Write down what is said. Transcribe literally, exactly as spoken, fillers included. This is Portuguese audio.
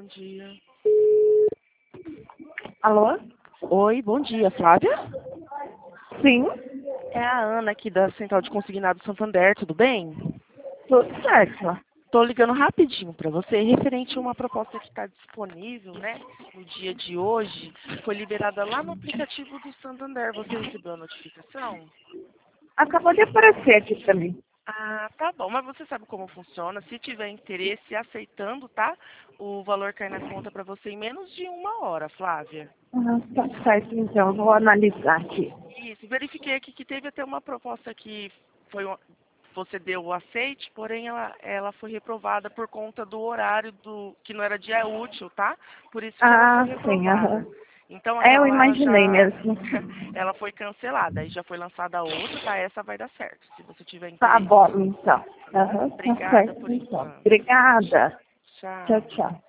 dia. Alô? Oi, bom dia, Flávia? Sim, É a Ana aqui da Central de Consignado Santander, tudo bem? tudo certo. Tô ligando rapidinho para você, referente a uma proposta que está disponível, né, no dia de hoje, foi liberada lá no aplicativo do Santander. Você recebeu a notificação? Acabou de aparecer aqui pra mim. Ah, tá bom, mas você sabe como funciona. Se tiver interesse, aceitando, tá? O valor cai na conta para você em menos de uma hora, Flávia. Ah, tá certo, então. Vou analisar aqui. Isso, verifiquei aqui que teve até uma proposta que foi uma- você deu o aceite, porém ela, ela foi reprovada por conta do horário do que não era dia útil, tá? Por isso que ela Ah, foi sim, aham. reprovada. Então É, eu aquela lá ela imaginei já mesmo. ela foi cancelada, aí já foi lançada outra, tá? Essa vai dar certo, se você tiver Tá interesse, bom, então. tá bom? Aham, tá Obrigada certo, por então. enquanto. Obrigada. Tchau, Tchau. tchau.